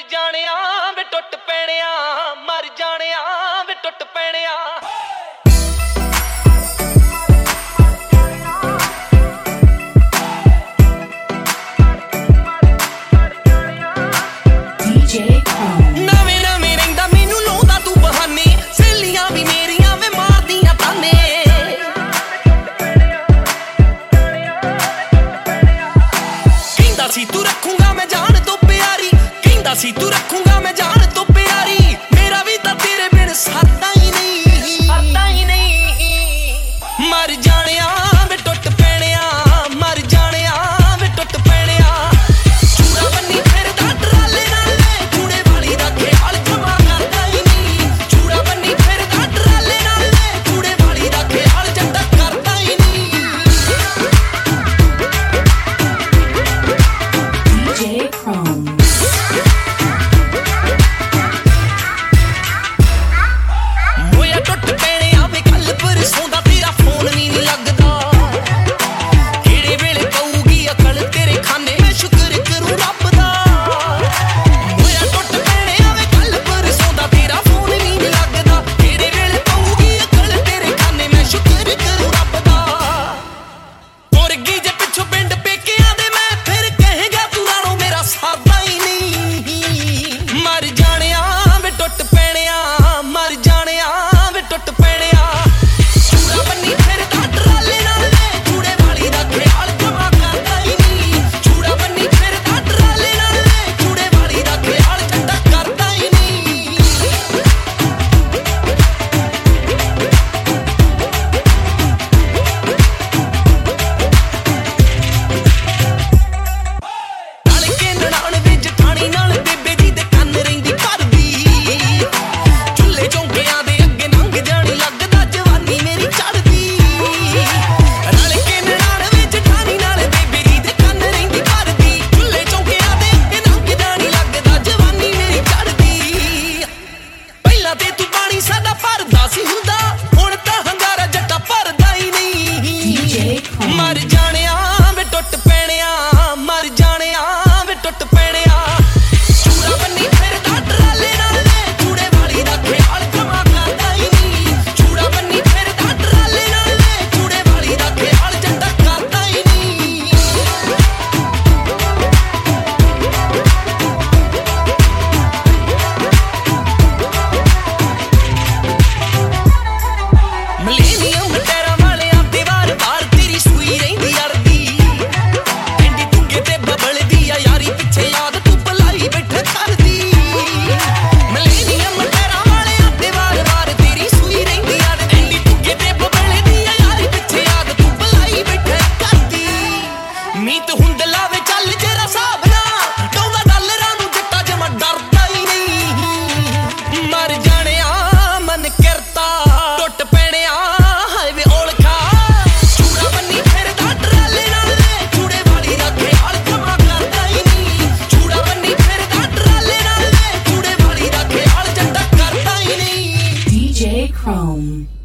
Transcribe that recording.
ਜਾਣਿਆ ਵੇ ਟੁੱਟ ਪੈਣਿਆ ਮਰ ਜਾਣਿਆ ਵੇ ਟੁੱਟ ਪੈਣਿਆ ਨਵੇਂ ਨਵੇਂ ਰਹਿੰਦਾ ਮੈਨੂੰ ਲਾਉਂਦਾ ਤੂੰ ਬਹਾਨੇ ਸਹੇਲੀਆਂ ਵੀ ਮੇਰੀਆਂ ਵੇ ਮਾਰਦੀਆਂ ਤਾਨੇ ਕਹਿੰਦਾ ਸੀ ਤੂੰ ਰੱਖੂੰਗਾ ਮੈਂ ਜਾਨ ਤੋਂ ਪਿਆਰੀ ਕਹਿੰਦਾ ਸੀ ਤੂੰ ਰੱਖੂੰਗਾ ਮੈਂ ਜਾਨ ਤੋਂ ਪਿਆਰੀ ਮੇਰਾ ਵੀ ਤਾਂ ਤੇਰੇ ਬਿਨ ਸਰਦਾ ਹੀ ਨਹੀਂ ਮਰ ਜਾਣਿਆ ਵੇ ਟੁੱਟ ਪੈਣਿਆ ਮਰ ਜਾਣਿਆ ਵੇ ਟੁੱਟ ਪੈਣਿਆ ਚੂੜਾ ਬੰਨੀ ਫਿਰਦਾ ਟਰਾਲੇ ਨਾਲ ਚੂੜੇ ਵਾਲੀ ਦਾ ਖਿਆਲ ਜਮਾ ਕਰਦਾ ਹੀ ਨਹੀਂ ਚੂੜਾ ਬੰਨੀ ਫਿਰਦਾ ਟਰਾਲੇ ਨਾਲ ਚੂੜੇ ਵਾਲੀ ਦਾ ਖਿਆਲ ਜੱਟਾ ਕਰਦਾ ਹੀ ਨਹੀਂ DJ Chrome ਹੋਇਆ ਟੁੱਟ ਪੈਣਿਆ ਵੇ ਕੱਲ ਪਰਸੋਂ ਦਾ ਤੇਰਾ ਫੋਨ ਵੀ ਨਹੀਂ ਲੱਗਦਾ ਕਿਹੜੇ ਵੇਲੇ ਪਊਗੀ ਅਕਲ ਤੇਰੇ ਖਾਨੇ ਮੈਂ ਸ਼ੁਕਰ ਕਰੂੰ ਰੱਬ ਦਾ ਹੋਇਆ ਟੁੱਟ ਪੈਣਿਆ ਵੇ ਕੱਲ ਪਰਸੋਂ ਦਾ ਤੇਰਾ ਫੋਨ ਵੀ ਨਹੀਂ ਲੱਗਦਾ ਕਿਹੜੇ ਵੇਲੇ ਪਊਗੀ ਅਕਲ ਤੇਰੇ ਖਾਨੇ ਮੈਂ ਸ਼ੁਕਰ ਕਰੂੰ ਰੱਬ ਦਾ ਤੁਰ ਗਈ ਜੇ ਪਿੱਛੋਂ ਪਿੰਡ ਪੇਕਿਆਂ ਦੇ ਮੈਂ ਫਿਰ ਕਹੇਗਾ ਤੂੰ ਰਾਣੋ ਮੇਰਾ ਸਰਦਾ ਹੀ ਨਹੀਂ ਮਰ ਜਾਣਿਆ ਵੇ ਟੁੱਟ ਪੈਣਿਆ ਮਰ ਜਾਣਿਆ ਵੇ ਟੁੱਟ ਪੈਣਿਆ ਚੂੜਾ ਬੰਨੀ ਫਿਰਦਾ ਟਰਾਲੇ ਨਾਲ ਚੂੜੇ ਵਾਲੀ ਦਾ ਖਿਆਲ ਜਮਾ ਕਰਦਾ ਹੀ ਨਹੀਂ ਚੂੜਾ ਬੰਨੀ ਫਿਰਦਾ ਟਰਾਲੇ ਨਾਲ ਚੂੜੇ ਵਾਲੀ ਦਾ ਖਿਆਲ ਜੱਟਾ ਕਰਦਾ ਹੀ ਨਹੀਂ ਨਾਲ ਕੇ ਨਨਾਣ ਵਿੱਚ ਠਾਣੀ ਨਾਲ ਬੇਬੇ ਜੀ ਦੇ ਕੰਨ ਰਹਿੰਦੀ ਭਰਦੀ ਚੁੱਲ੍ਹੇ ਚੌਂਕਿਆਂ ਦੇ ਅੱਗੇ ਲੰਘ ਜਾਣੀ ਲੱਗਦਾ ਜਵਾਨੀ ਮੇਰੀ ਚੜ੍ਹਦੀ ਨਾਲ ਕੇ ਨਨਾਣ ਵਿੱਚ ਠਾਣੀ ਨਾਲ ਬੇਬੇ ਜੀ ਦੇ ਕੰਨ ਰਹਿੰਦੀ ਭਰਦੀ ਚੁੱਲ੍ਹੇ ਚੌਂਕਿਆਂ ਦੇ ਅੱਗੇ ਲੰਘ ਜਾਣੀ ਲੱਗਦਾ ਜਵਾਨੀ ਮੇਰੀ ਚੜ੍ਹਦੀ ਪਹਿਲਾਂ ਤੇ ਤੂੰ ਪਾਣੀ ਸਾਡਾ ਭਰਦਾ ਸੀ ਹੁੰਦਾ ਹੁਣ ਤਾਂ ਹੰਗਾਰਾ ਜੱਟਾ ਭਰਦਾ ਹੀ ਨਹੀਂ ਮਰ ਜਾਣਿਆ ਵੇ ਟੁੱਟ ਪੈਣਿਆ ਮਰ ਜਾਣਿਆ ਵੇ ਟੁੱਟ ਪੈਣਿਆ ਚੂੜਾ ਬੰਨੀ ਫਿਰਦਾ ਟਰਾਲੇ ਨਾਲ ਚੂੜੇ ਵਾਲੀ ਦਾ ਖਿਆਲ ਜਮਾ ਕਰਦਾ ਹੀ ਨਹੀਂ ਚੂੜਾ ਬੰਨੀ ਫਿਰਦਾ ਟਰਾਲੇ ਨਾਲ ਚੂੜੇ ਵਾਲੀ ਦਾ ਖਿਆਲ ਜੱਟਾ ਕਰਦਾ ਹੀ ਨਹੀਂ ਮਿਲੇਨੀਅਮ ਟੈਰਾਂ ਵਾਲਿਆਂ ਤੇ ਵਾਰ-ਵਾਰ ਤੇਰੀ ਸੂਈ ਰਹਿੰਦੀ ਅੜਦੀ ਐਂਡੀ ਤੁੰਗੇ ਤੇ ਬਬਲਦੀ ਆ ਯਾਰੀ ਪਿੱਛੇ ਯਾਦ ਤੂੰ ਭਲਾਈ ਬੈਠਾ ਕਰਦੀ ਮਿਲੇਨੀਅਮ ਟੈਰਾਂ ਵਾਲਿਆਂ ਤੇ ਵਾਰ-ਵਾਰ ਤੇਰੀ ਸੂਈ ਰਹਿੰਦੀ ਅੜਦੀ ਐਂਡੀ ਤੁੰਗੇ ਤੇ ਬਬਲਦੀ ਆ ਯਾਰੀ ਪਿੱਛੇ ਯਾਦ ਤੂੰ ਭਲਾਈ ਬੈਠਾ ਕਰਦੀ ਮੀਤ ਹੁੰਦ ਲਾਵੇ ਚੱਲ ਜਰਾ ਹਿਸਾਬ ਨਾ ਡੋਲਾ ਡਾਲਰਾਂ ਨੂੰ ਜੱਟਾ ਜਮਾ ਡਰਦਾ ਹੀ ਨਹੀਂ ਮਰ ਜਾਣਿਆ ਮਨ ਕਰਤਾ ਟੁੱਟ ਪੈਣਿਆ ਹਾਏ ਵੇ ਔਲਖਾ ਚੂੜਾ ਬੰਨੀ ਫਿਰਦਾ ਟਰਾਲੇ ਨਾਲ ਚੂੜੇ ਵਾਲੀ ਦਾ ਖਿਆਲ ਜਮਾ ਕਰਦਾ ਹੀ ਨਹੀਂ ਚੂੜਾ ਬੰਨੀ ਫਿਰਦਾ ਟਰਾਲੇ ਨਾਲ ਚੂੜੇ ਵਾਲੀ ਦਾ ਖਿਆਲ ਜੱਟਾ ਕਰਦਾ ਹੀ ਨਹੀਂ DJ Chrome